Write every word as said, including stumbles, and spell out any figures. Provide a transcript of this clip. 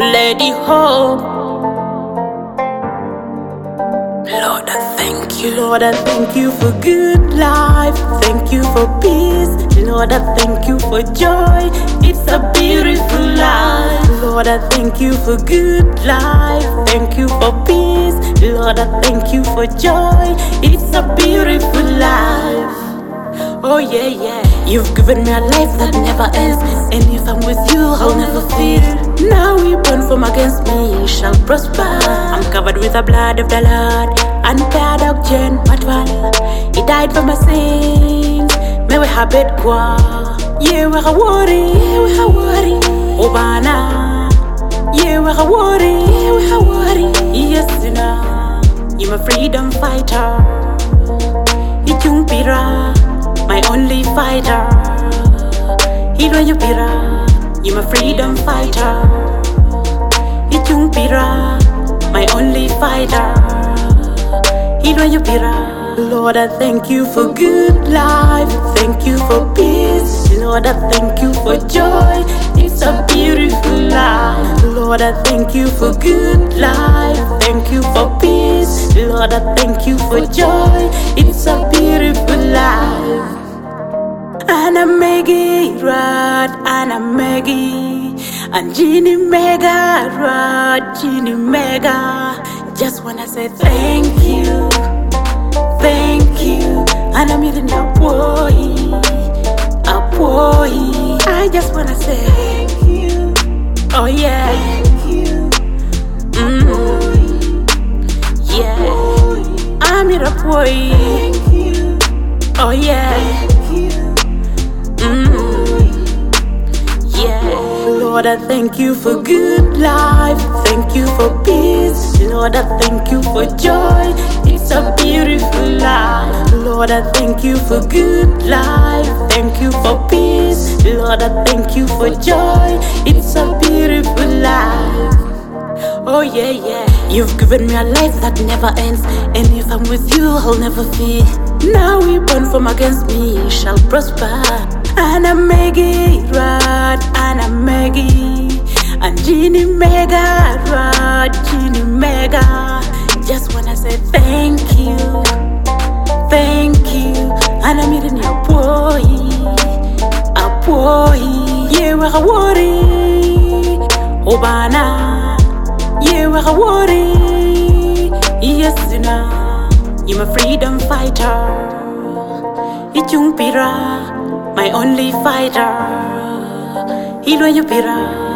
Lady Hope. Lord, I thank you. Lord, I thank you for good life. Thank you for peace. Lord, I thank you for joy. It's a beautiful life. Lord, I thank you for good life. Thank you for peace. Lord, I thank you for joy. It's a beautiful life. Oh yeah, yeah. You've given me a life that never ends, and if I'm with you, I'll never fear. No weapon formed against me shall prosper. I'm covered with the blood of the Lord, and bad oxygen, but well, He died for my sins. May we have it qua. Yeah, we're a worry. Yeah, we're a worry. Obana. Yeah, we're a worry. Yeah, we're a worry. Yes, you know, you're my freedom fighter. Ichung pira, my only fighter. Hilo yupira, you're my freedom fighter. Ichung pira, my only fighter. Hilo yupira. Lord, I thank you for good life. Thank you for peace. Lord, I thank you for joy. It's a beautiful life. Lord, I thank you for good life. Thank you for peace. Lord, I thank you for joy. It's a beautiful life. And I'm Maggie Rod, and I'm Maggie, and Jeannie Mega Rod, Jeannie Mega. Just wanna say thank you, thank you. And I'm eating a boy, a boy. I just wanna say thank you. Oh yeah, thank you. Mm. Yeah, I'm eating a boy. Thank you. Oh yeah. Lord, I thank you for good life. Thank you for peace. Lord, I thank you for joy. It's a beautiful life. Lord, I thank you for good life. Thank you for peace. Lord, I thank you for joy. It's a beautiful life. Oh yeah, yeah. You've given me a life that never ends, and if I'm with you, I'll never fear. No weapon formed against me shall prosper. And I'm Maggie Rod, and I'm Maggie, and Jeannie Mega Rod, Jeannie Mega. Just wanna say thank you, thank you. And I'm eating a boy, a boy. Yeah, we're a worry, Obana. Yeah, we're a worry. Yes, you know, you're my freedom fighter. Ichung pira, my only fighter. Hilo yupira.